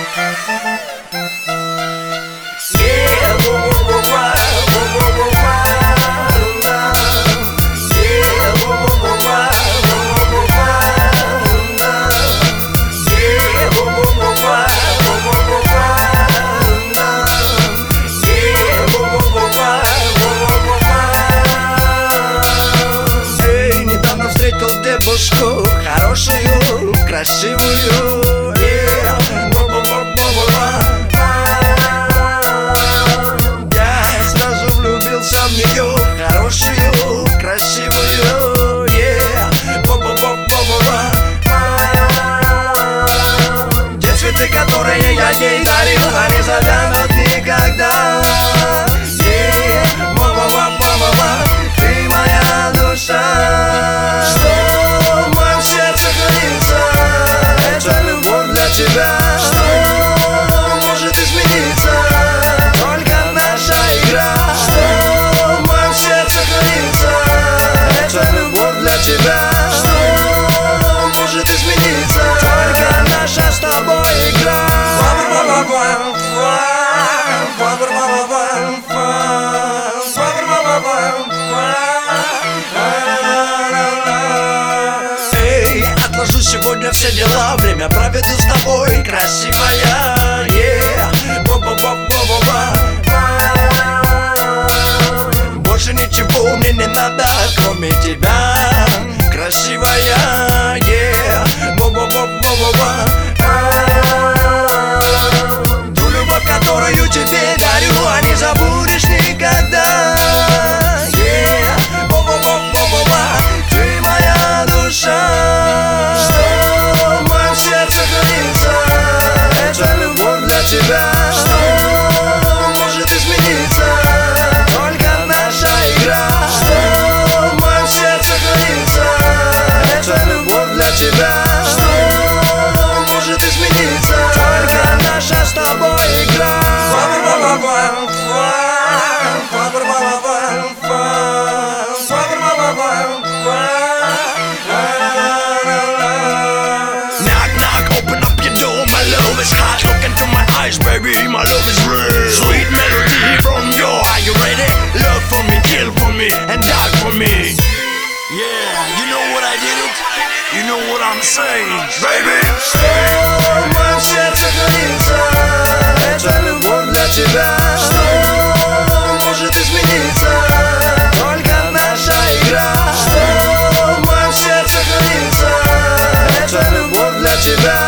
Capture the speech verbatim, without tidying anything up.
Девушку хорошую, красивую, yeah. Я сразу влюбился в нее, хорошую, красивую, yeah. Те цветы, которые я ей дарил, они завянут никогда. Ты моя душа, что в моем сердце хранится, это любовь для тебя. Что может измениться, только наша игра. Что в моем сердце хранится, это любовь для тебя. Что может измениться, только наша с тобой игра. Эй, отложу сегодня все дела, время проведу с тобой, красивая, yeah. Больше ничего мне не надо, кроме тебя, красивая, yeah. Ту любовь, которую тебе дарю, а не забудешь никогда. Ты моя душа, что в моем сердце хранится, это любовь для тебя. Что может измениться, только наша игра. Что в моем сердце хранится, это любовь для тебя. Что может измениться, только наша с тобой игра. Knock, knock, open up your door, my love is hot. Look into my eyes, baby, my love is real. Sweet melody from your, are you ready? Love for me, kill for me, and die for me. Yeah, you know what I did it? You know what I'm saying, baby. Что в моем сердце хранится, это любовь для тебя. Что может измениться, только наша игра. Что в моем сердце хранится, это любовь для тебя.